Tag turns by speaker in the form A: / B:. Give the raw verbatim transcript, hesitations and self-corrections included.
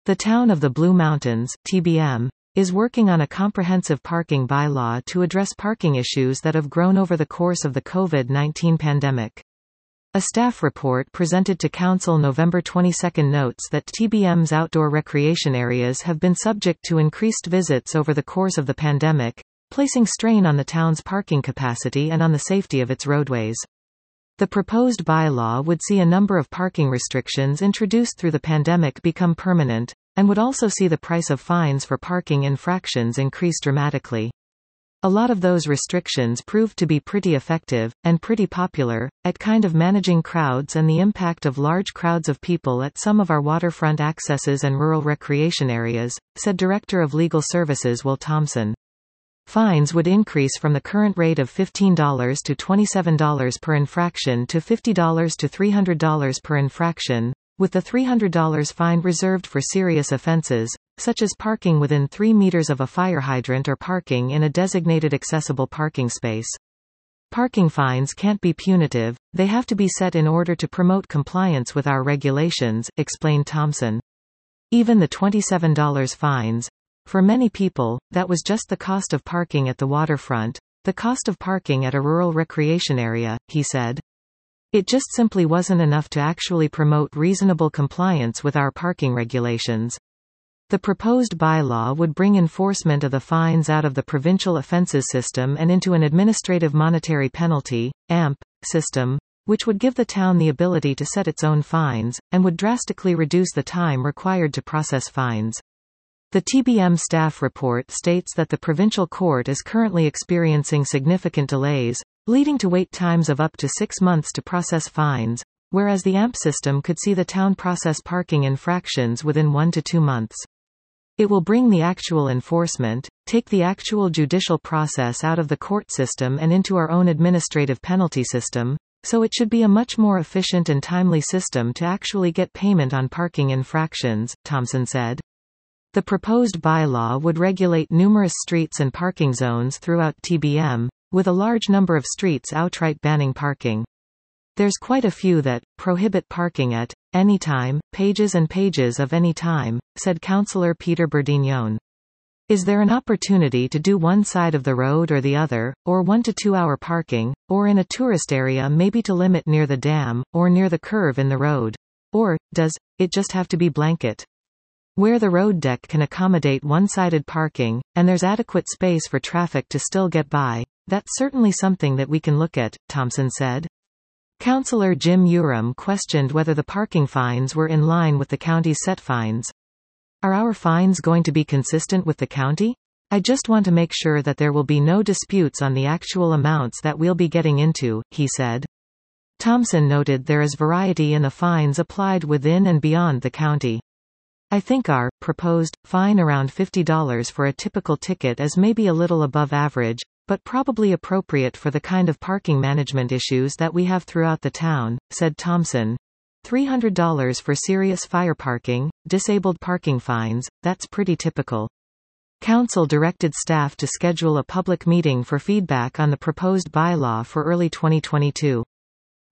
A: The Town of the Blue Mountains, T B M, is working on a comprehensive parking bylaw to address parking issues that have grown over the course of the COVID nineteen pandemic. A staff report presented to Council November twenty-second notes that T B M's outdoor recreation areas have been subject to increased visits over the course of the pandemic, placing strain on the town's parking capacity and on the safety of its roadways. The proposed bylaw would see a number of parking restrictions introduced through the pandemic become permanent, and would also see the price of fines for parking infractions increase dramatically. A lot of those restrictions proved to be pretty effective, and pretty popular, at kind of managing crowds and the impact of large crowds of people at some of our waterfront accesses and rural recreation areas, said Director of Legal Services Will Thompson. Fines would increase from the current rate of fifteen dollars to twenty-seven dollars per infraction to fifty dollars to three hundred dollars per infraction, with the three hundred dollars fine reserved for serious offenses, such as parking within three meters of a fire hydrant or parking in a designated accessible parking space. Parking fines can't be punitive, they have to be set in order to promote compliance with our regulations, explained Thompson. Even the twenty-seven dollar fines, for many people, that was just the cost of parking at the waterfront, the cost of parking at a rural recreation area, he said. It just simply wasn't enough to actually promote reasonable compliance with our parking regulations. The proposed bylaw would bring enforcement of the fines out of the provincial offences system and into an administrative monetary penalty (A M P) system, which would give the town the ability to set its own fines, and would drastically reduce the time required to process fines. The T B M staff report states that the provincial court is currently experiencing significant delays, leading to wait times of up to six months to process fines, whereas the A M P system could see the town process parking infractions within one to two months. It will bring the actual enforcement, take the actual judicial process out of the court system and into our own administrative penalty system, so it should be a much more efficient and timely system to actually get payment on parking infractions, Thompson said. The proposed bylaw would regulate numerous streets and parking zones throughout T B M, with a large number of streets outright banning parking. There's quite a few that prohibit parking at any time, pages and pages of any time, said Councillor Peter Bourdignon. Is there an opportunity to do one side of the road or the other, or one to two hour parking, or in a tourist area maybe to limit near the dam, or near the curve in the road? Or, does it just have to be blanket? Where the road deck can accommodate one-sided parking, and there's adequate space for traffic to still get by, that's certainly something that we can look at, Thompson said. Councillor Jim Uram questioned whether the parking fines were in line with the county's set fines. Are our fines going to be consistent with the county? I just want to make sure that there will be no disputes on the actual amounts that we'll be getting into, he said. Thompson noted there is variety in the fines applied within and beyond the county. I think our proposed fine around fifty dollars for a typical ticket is maybe a little above average, but probably appropriate for the kind of parking management issues that we have throughout the town, said Thompson. three hundred dollars for serious fire parking, disabled parking fines, that's pretty typical. Council directed staff to schedule a public meeting for feedback on the proposed bylaw for early twenty twenty-two.